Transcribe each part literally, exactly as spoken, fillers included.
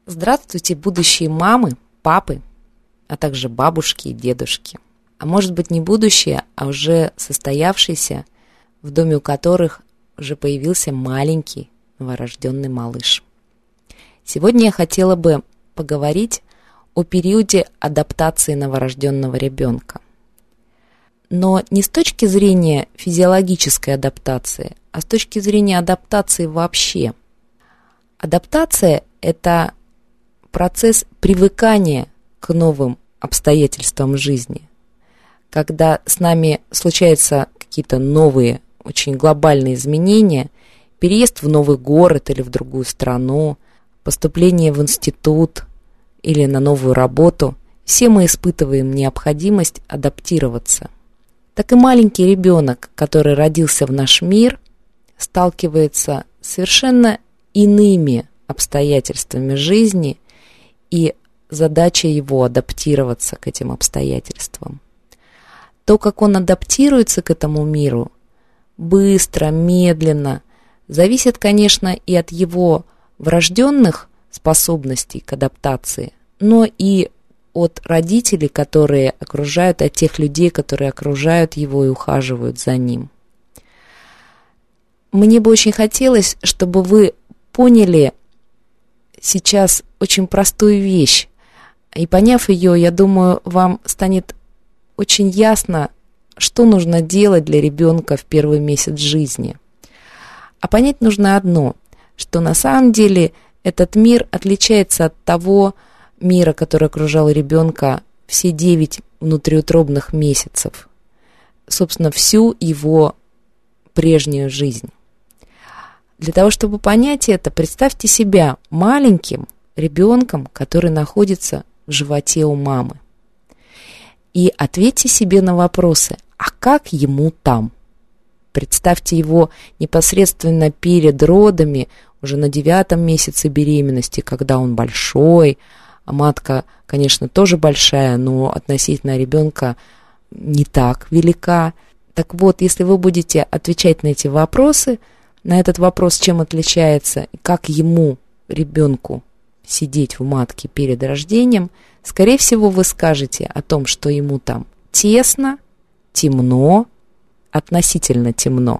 Здравствуйте, будущие мамы, папы, а также бабушки и дедушки. А может быть не будущее, а уже состоявшиеся, в доме у которых уже появился маленький новорожденный малыш. Сегодня я хотела бы поговорить о периоде адаптации новорожденного ребенка. Но не с точки зрения физиологической адаптации, а с точки зрения адаптации вообще. Адаптация – это процесс привыкания к новым обстоятельствам жизни, когда с нами случаются какие-то новые, очень глобальные изменения, переезд в новый город или в другую страну, поступление в институт или на новую работу, все мы испытываем необходимость адаптироваться. Так и маленький ребенок, который родился в наш мир, сталкивается с совершенно иными обстоятельствами жизни, и задача его адаптироваться к этим обстоятельствам. То, как он адаптируется к этому миру, быстро, медленно, зависит, конечно, и от его врожденных способностей к адаптации, но и от родителей, которые окружают, от тех людей, которые окружают его и ухаживают за ним. Мне бы очень хотелось, чтобы вы поняли сейчас очень простую вещь. И поняв ее, я думаю, вам станет очень ясно, что нужно делать для ребенка в первый месяц жизни. А понять нужно одно, что на самом деле этот мир отличается от того мира, который окружал ребенка все девять внутриутробных месяцев, собственно, всю его прежнюю жизнь. Для того, чтобы понять это, представьте себя маленьким ребенком, который находится в животе у мамы. И ответьте себе на вопросы, а как ему там? Представьте его непосредственно перед родами, уже на девятом месяце беременности, когда он большой, а матка, конечно, тоже большая, но относительно ребенка не так велика. Так вот, если вы будете отвечать на эти вопросы, на этот вопрос, чем отличается и как ему, ребенку, сидеть в матке перед рождением, скорее всего, вы скажете о том, что ему там тесно, темно, относительно темно,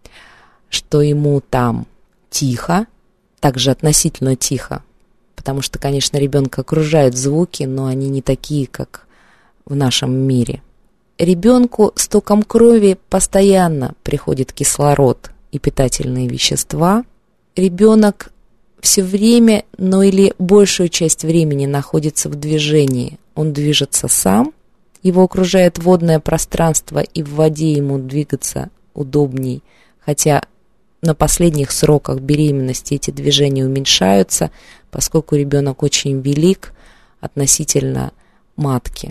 что ему там тихо, также относительно тихо, потому что, конечно, ребенка окружают звуки, но они не такие, как в нашем мире. Ребенку с током крови постоянно приходит кислород и питательные вещества. Ребенок все время, но или большую часть времени находится в движении. Он движется сам, его окружает водное пространство, и в воде ему двигаться удобней, хотя на последних сроках беременности эти движения уменьшаются, поскольку ребенок очень велик относительно матки.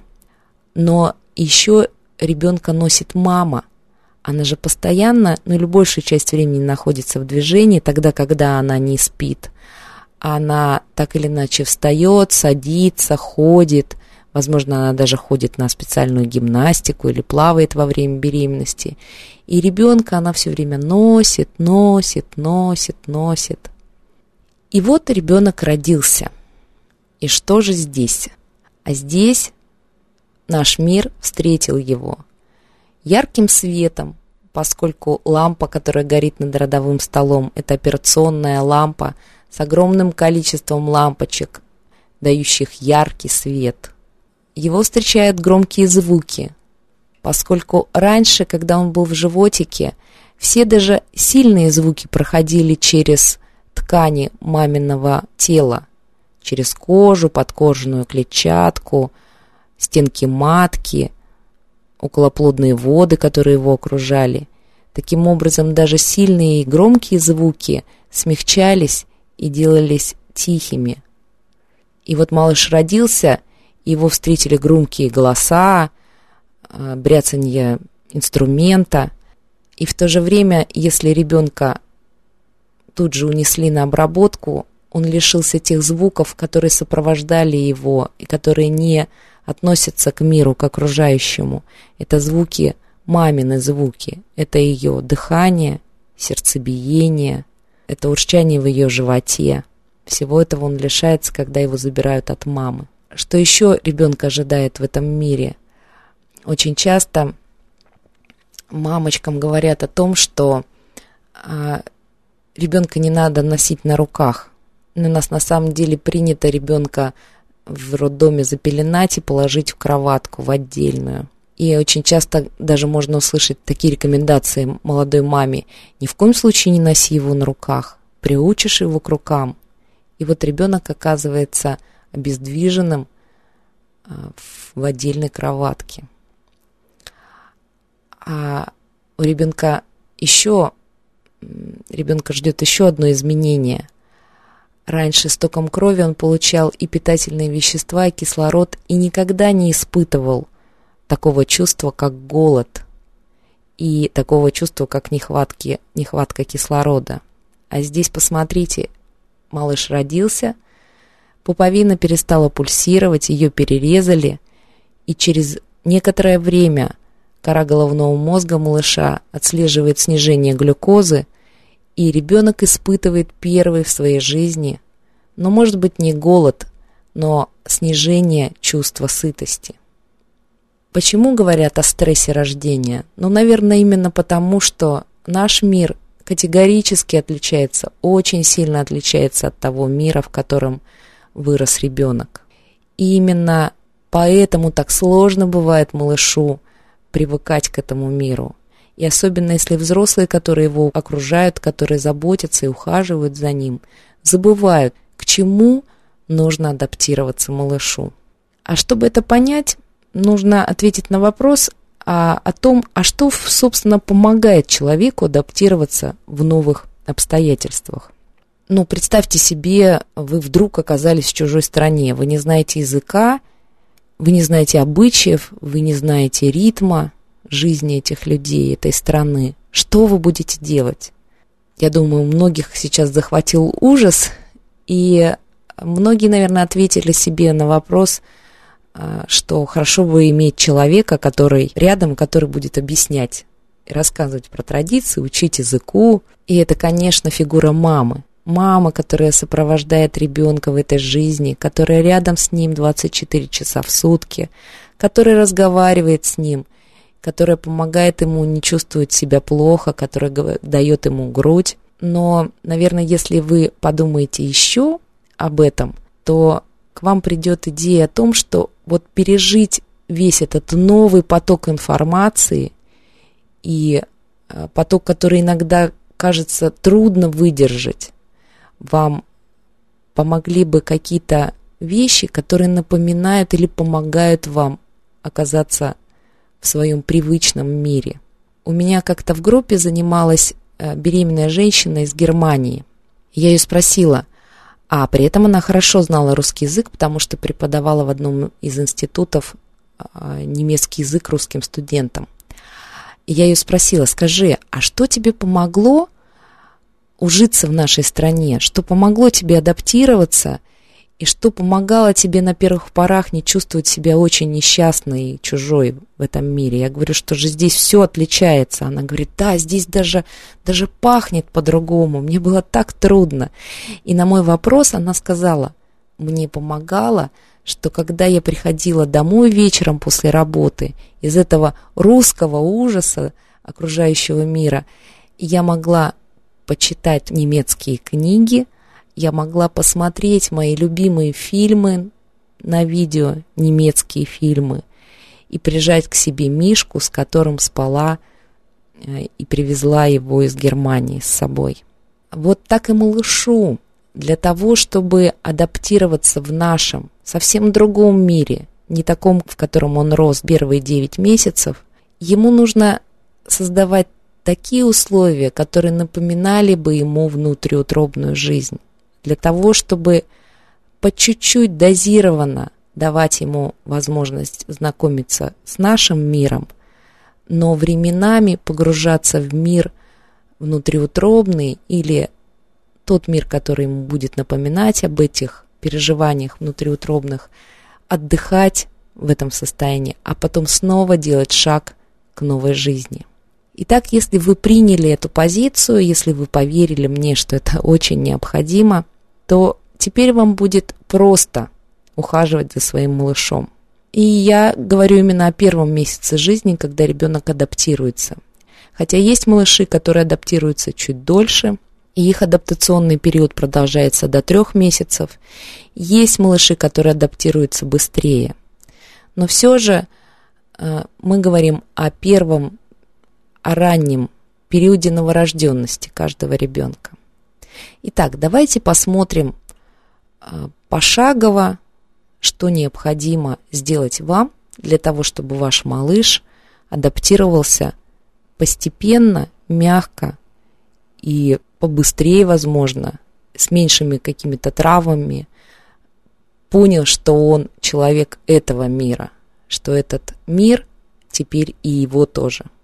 Но еще ребенка носит мама. Она же постоянно, ну или большую часть времени находится в движении, тогда, когда она не спит. Она так или иначе встает, садится, ходит. Возможно, она даже ходит на специальную гимнастику или плавает во время беременности. И ребенка она все время носит, носит, носит, носит. И вот ребенок родился. И что же здесь? А здесь наш мир встретил его ярким светом, поскольку лампа, которая горит над родовым столом, это операционная лампа с огромным количеством лампочек, дающих яркий свет. Его встречают громкие звуки, поскольку раньше, когда он был в животике, все даже сильные звуки проходили через ткани маминого тела, через кожу, подкожную клетчатку, стенки матки, околоплодные воды, которые его окружали. Таким образом, даже сильные и громкие звуки смягчались и делались тихими. И вот малыш родился, его встретили громкие голоса, бряцанье инструмента. И в то же время, если ребенка тут же унесли на обработку, он лишился тех звуков, которые сопровождали его и которые не относятся к миру, к окружающему. Это звуки, мамины звуки. Это ее дыхание, сердцебиение, это урчание в ее животе. Всего этого он лишается, когда его забирают от мамы. Что еще ребенка ожидает в этом мире? Очень часто мамочкам говорят о том, что а, ребенка не надо носить на руках. Но у нас на самом деле принято ребенка в роддоме запеленать и положить в кроватку, в отдельную. И очень часто даже можно услышать такие рекомендации молодой маме: ни в коем случае не носи его на руках, приучишь его к рукам. И вот ребенок оказывается обездвиженным в отдельной кроватке. А у ребенка еще, ребенка ждет еще одно изменение. Раньше с током крови он получал и питательные вещества, и кислород, и никогда не испытывал такого чувства, как голод, и такого чувства, как нехватки, нехватка кислорода. А здесь, посмотрите, малыш родился, пуповина перестала пульсировать, ее перерезали, и через некоторое время кора головного мозга малыша отслеживает снижение глюкозы, и ребенок испытывает первый в своей жизни, но, может быть, не голод, но снижение чувства сытости. Почему говорят о стрессе рождения? Ну, наверное, именно потому, что наш мир категорически отличается, очень сильно отличается от того мира, в котором вырос ребенок. И именно поэтому так сложно бывает малышу привыкать к этому миру. И особенно если взрослые, которые его окружают, которые заботятся и ухаживают за ним, забывают, к чему нужно адаптироваться малышу. А чтобы это понять, нужно ответить на вопрос а, о том, а что, собственно, помогает человеку адаптироваться в новых обстоятельствах. Ну, представьте себе, вы вдруг оказались в чужой стране, вы не знаете языка, вы не знаете обычаев, вы не знаете ритма жизни этих людей, этой страны. Что вы будете делать? Я думаю, многих сейчас захватил ужас, и многие, наверное, ответили себе на вопрос, что хорошо бы иметь человека, который рядом, который будет объяснять и рассказывать про традиции, учить языку. И это, конечно, фигура мамы. Мама, которая сопровождает ребенка в этой жизни, которая рядом с ним двадцать четыре часа в сутки, которая разговаривает с ним, которая помогает ему не чувствовать себя плохо, которая дает ему грудь. Но, наверное, если вы подумаете еще об этом, то к вам придет идея о том, что вот пережить весь этот новый поток информации и поток, который иногда кажется трудно выдержать, вам помогли бы какие-то вещи, которые напоминают или помогают вам оказаться в своем привычном мире. У меня как-то в группе занималась беременная женщина из Германии. Я ее спросила, а при этом она хорошо знала русский язык, потому что преподавала в одном из институтов немецкий язык русским студентам. И я ее спросила, скажи, а что тебе помогло ужиться в нашей стране, что помогло тебе адаптироваться и что помогало тебе на первых порах не чувствовать себя очень несчастной и чужой в этом мире? Я говорю, что же здесь все отличается. Она говорит, да, здесь даже, даже пахнет по-другому, мне было так трудно. И на мой вопрос она сказала, мне помогало, что когда я приходила домой вечером после работы, из этого русского ужаса окружающего мира, я могла почитать немецкие книги, я могла посмотреть мои любимые фильмы на видео, немецкие фильмы, и прижать к себе Мишку, с которым спала и привезла его из Германии с собой. Вот так и малышу, для того, чтобы адаптироваться в нашем, совсем другом мире, не таком, в котором он рос первые девять месяцев, ему нужно создавать такие условия, которые напоминали бы ему внутриутробную жизнь, для того, чтобы по чуть-чуть дозированно давать ему возможность знакомиться с нашим миром, но временами погружаться в мир внутриутробный или тот мир, который ему будет напоминать об этих переживаниях внутриутробных, отдыхать в этом состоянии, а потом снова делать шаг к новой жизни. Итак, если вы приняли эту позицию, если вы поверили мне, что это очень необходимо, то теперь вам будет просто ухаживать за своим малышом. И я говорю именно о первом месяце жизни, когда ребенок адаптируется. Хотя есть малыши, которые адаптируются чуть дольше, и их адаптационный период продолжается до трех месяцев. Есть малыши, которые адаптируются быстрее. Но все же мы говорим о первом, о раннем периоде новорожденности каждого ребенка. Итак, давайте посмотрим пошагово, что необходимо сделать вам для того, чтобы ваш малыш адаптировался постепенно, мягко и побыстрее, возможно, с меньшими какими-то травмами, понял, что он человек этого мира, что этот мир теперь и его тоже.